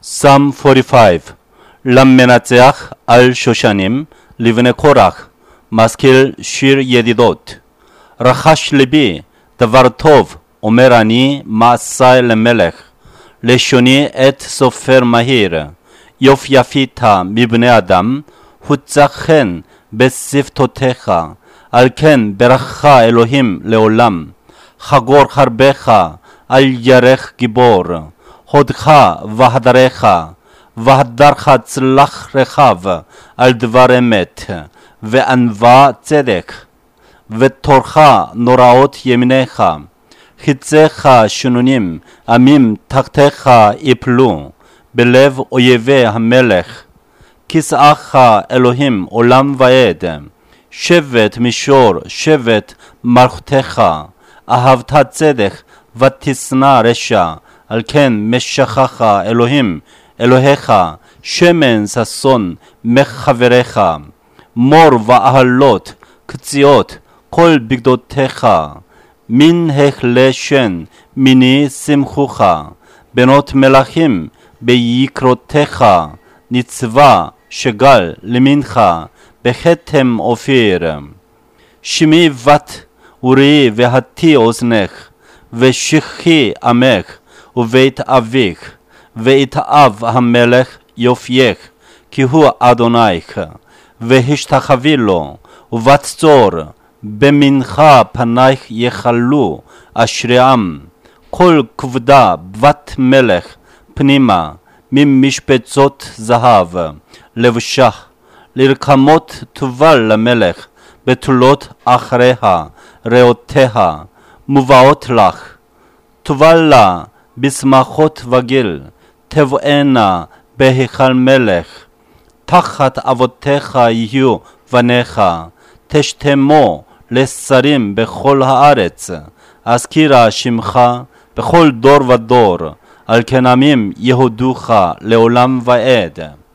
Psalm 45 למנצח על שושנים לבני קורח מזכיר שיר ידידות. רחש ליבי דבר טוב אומר אני מעשי למלך, לשוני את סופר מהיר. יפייפית מבני אדם הוצא חן בשפתותיך, על כן ברכה אלוהים לעולם. חגור חרבך על ירך גיבור, הודך והדרך והדרך צלח רחב על דבר אמת וענווה צדק, ותורך נוראות ימיניך. חיציך שנונים עמים תחתיך יפלו, בלב אויבי המלך. כיסאך אלוהים עולם ועד, שבט מישור שבט מלכותך. אהבת צדק ותשנא רשע, על כן משכך אלוהים אלוהיך שמן ששון מחבריך. מור ואהלות קציעות כל בגדותיך, מן החלה שן מיני שמחוך. בנות מלכים ביקרותיך, נצבה שגל למינך בכתם אופיר. שמי בת וראי והטי אוזנך, ושכחי עמך ובית אביך, ויתאב המלך יופייך, כי הוא אדונייך. והשתחווי לו ובצור, במנחה פנייך יחלו אשריהם. כל כבודה בת מלך פנימה, ממשפצות זהב לבשה. לרקמות תובל למלך, בתולות אחריה ראותיה מובאות לך. תובל לה בשמחות וגיל, תבואנה בהיכל מלך. תחת אבותיך יהיו בניך, תשתמו לשרים בכל הארץ. אזכירה שמך בכל דור ודור, על כן עמים יהודוך לעולם ועד.